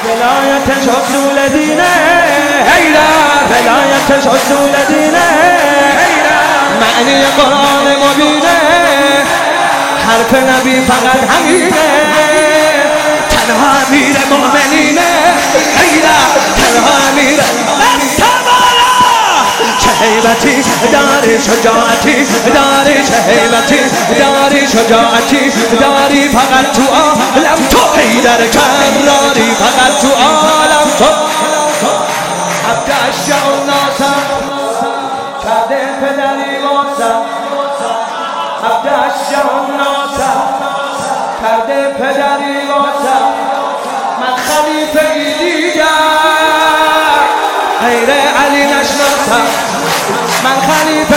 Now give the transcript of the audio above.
ولایتش اصول دینه حیدر، ولایتش اصول دینه حیدر، معنی قرآن مبینه، حرف نبی فقط همینه، تنها امیر مؤمنینه حیدر، تنها امیر چه هیبتی داری، شجاعتی داری، چه هیبتی داری، شجاعتی داری، فقط تو عالم تو حیدر کراری، فقط تو عالم تو عبد اشجع الناس کرده پدری واسم، عبد اشجع الناس کرده پدری واسم، من خلیفه ای دیگر غیر علی نشناسم، من خلیفه